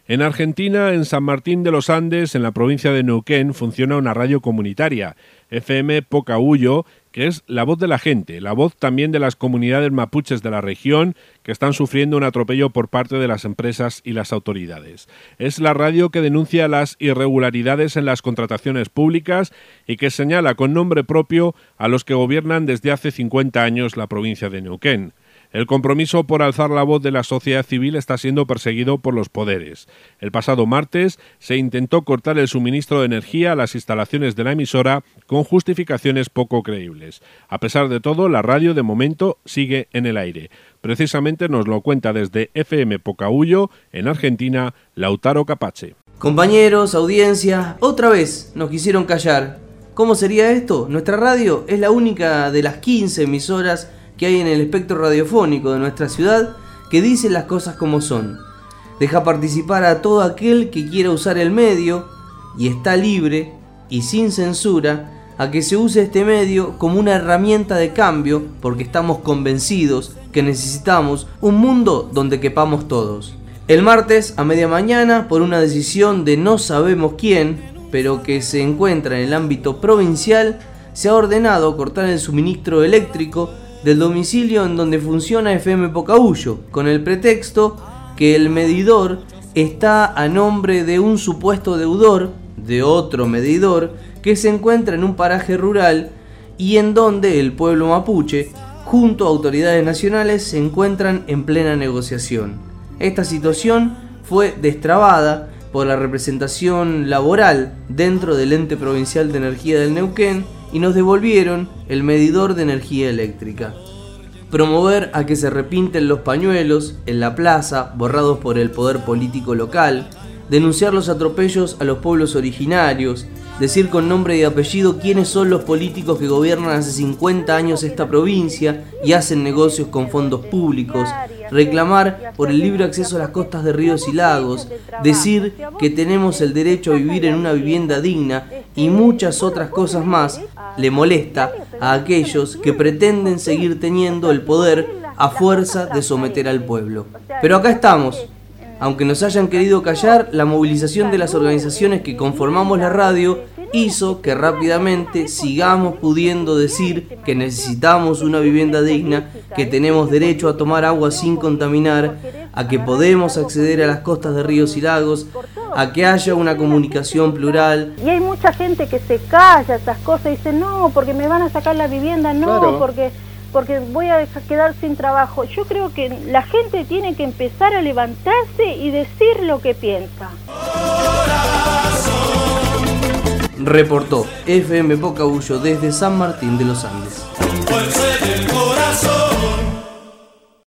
En Argentina, en San Martín de los Andes, en la provincia de Neuquén, funciona una radio comunitaria, FM Pocahuyo, que es la voz de la gente, la voz también de las comunidades mapuches de la región que están sufriendo un atropello por parte de las empresas y las autoridades. Es la radio que denuncia las irregularidades en las contrataciones públicas y que señala con nombre propio a los que gobiernan desde hace 50 años la provincia de Neuquén. El compromiso por alzar la voz de la sociedad civil está siendo perseguido por los poderes. El pasado martes se intentó cortar el suministro de energía a las instalaciones de la emisora con justificaciones poco creíbles. A pesar de todo, la radio de momento sigue en el aire. Precisamente nos lo cuenta desde FM Pocahuyo, en Argentina, Lautaro Capace. Compañeros, audiencia, otra vez nos quisieron callar. ¿Cómo sería esto? Nuestra radio es la única de las 15 emisoras que hay en el espectro radiofónico de nuestra ciudad que dice las cosas como son. Deja participar a todo aquel que quiera usar el medio y está libre y sin censura a que se use este medio como una herramienta de cambio, porque estamos convencidos que necesitamos un mundo donde quepamos todos. El martes a media mañana, por una decisión de no sabemos quién, pero que se encuentra en el ámbito provincial, se ha ordenado cortar el suministro eléctrico del domicilio en donde funciona FM Pocahuyo, con el pretexto que el medidor está a nombre de un supuesto deudor de otro medidor que se encuentra en un paraje rural y en donde el pueblo mapuche, junto a autoridades nacionales, se encuentran en plena negociación. Esta situación fue destrabada por la representación laboral dentro del ente provincial de energía del Neuquén y nos devolvieron el medidor de energía eléctrica. Promover a que se repinten los pañuelos en la plaza borrados por el poder político local, denunciar los atropellos a los pueblos originarios, decir con nombre y apellido quiénes son los políticos que gobiernan hace 50 años esta provincia y hacen negocios con fondos públicos, reclamar por el libre acceso a las costas de ríos y lagos, decir que tenemos el derecho a vivir en una vivienda digna y muchas otras cosas más, le molesta a aquellos que pretenden seguir teniendo el poder a fuerza de someter al pueblo. Pero acá estamos. Aunque nos hayan querido callar, la movilización de las organizaciones que conformamos la radio hizo que rápidamente sigamos pudiendo decir que necesitamos una vivienda digna, que tenemos derecho a tomar agua sin contaminar, a que podemos acceder a las costas de ríos y lagos, a que haya una comunicación plural. Y hay mucha gente que se calla estas cosas y dice, no, porque me van a sacar la vivienda, no, claro, porque voy a quedar sin trabajo. Yo creo que la gente tiene que empezar a levantarse y decir lo que piensa. Reportó FM Pocahuyo desde San Martín de los Andes.